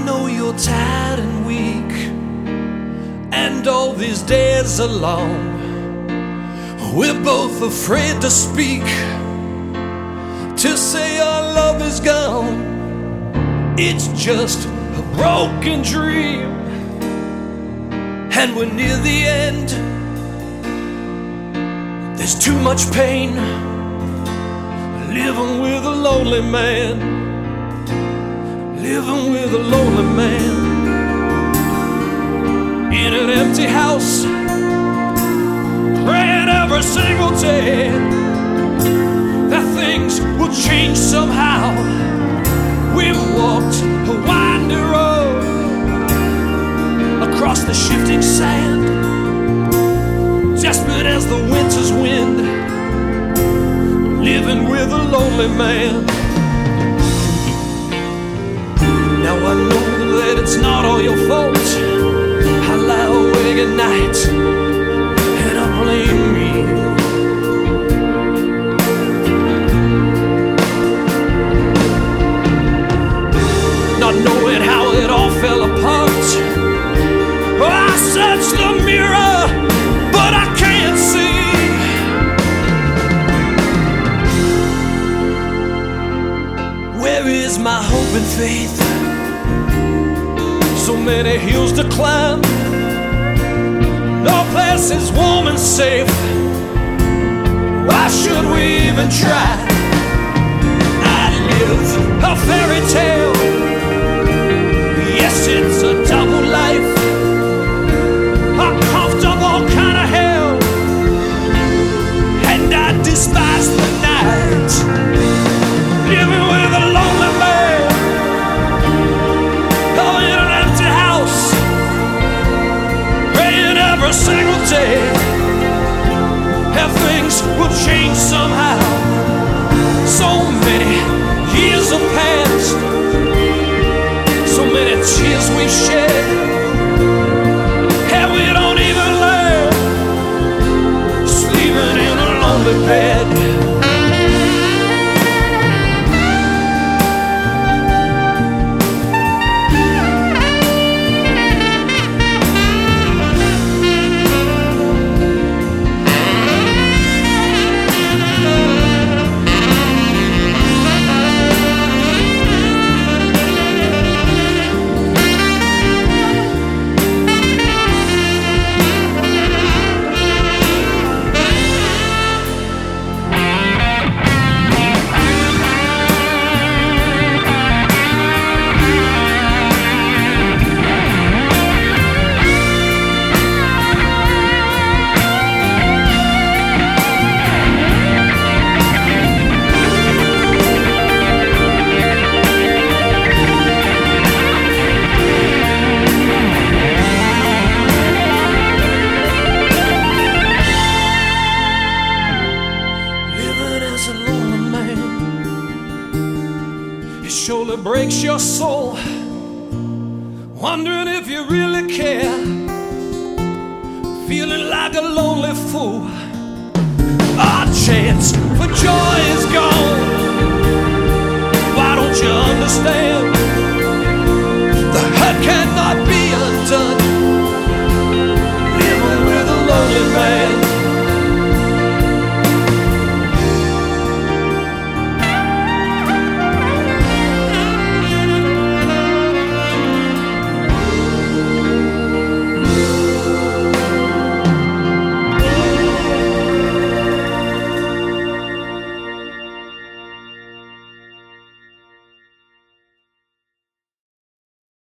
know you're tired and weak, and all these days are long. We're both afraid to speak, to say our love is gone. It's just a broken dream, and we're near the end. There's too much pain living with a lonely man, living with a lonely man in an empty house, praying every single day that things will change somehow. We've walked a winding road across the shifting sand, desperate as the winter's wind, living with a lonely man. Now I know that it's not all your fault. I lie awake at night and I blame me. Not knowing how it all fell apart, I search the mirror, but I can't see. Where is my hope and faith? So many hills to climb, no place is warm and safe. Why should we even try? I live a fairy tale. Yes, it's a double life, a comfortable kind of hell, and I despise the night, living with a lonely man, oh, in an empty house, praying every single day how things will change somehow. So many years have passed, so many tears we've shed, and we don't even laugh, sleeping in a lonely bed. Surely breaks your soul, wondering if you really care, feeling like a lonely fool. Our chance